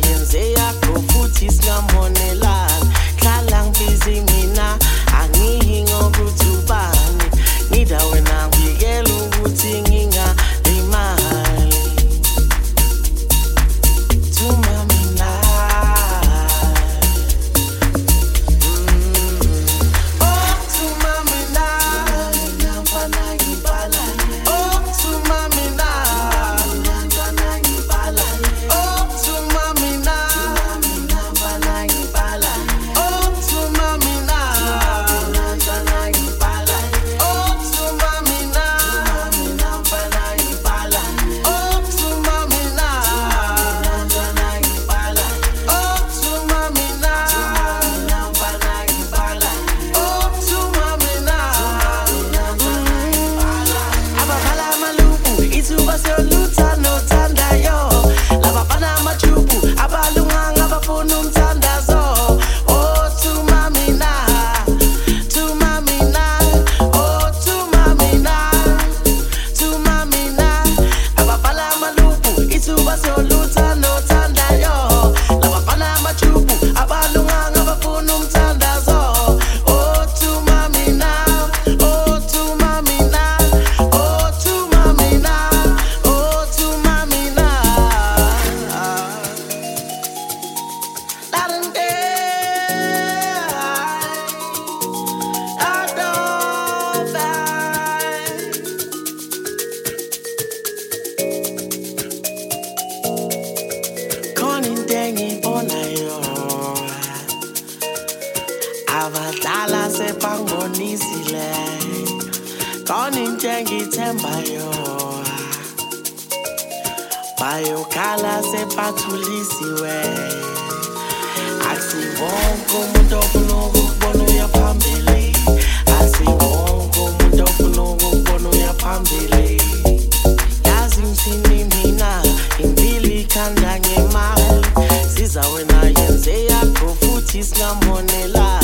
yenze yakho futhi singamonelani hlala ngibizi mina angiyi ngokuthi ubani nida wena ngibikela ukuthi ngingalimali tuma mina oh tuma mina ngifana ngibala oh tuma mina ngifana ngibala oh tuma mina ngifana ngibala oh tuma mina ngifana ngibala oh tuma mina ngifana ngibala oh tuma mina ngifana ngibala oh tuma mina ngifana ngibala oh tuma mina abafana amalupu ithuba siyolutha nothandayo labafana amajubu abalunganga abafuna umthandazo oh tuma mina oh tuma mina abafana amalupu ithuba siyolutha nothandayo labafana amajubu abalunganga abafuna umthandazo oh tuma mina oh tuma mina oh tuma mina oh tuma mina abadala sebangonisile khona into engithembayo bayokhala sebathulisiwe asiwonke umuntu ofuna ukubona uya phambili asiwonke umuntu ofuna ukubona uya phambili yazi ngithini mina impilo ikhanda ngemali siza wena yenze yakho futhi singamonela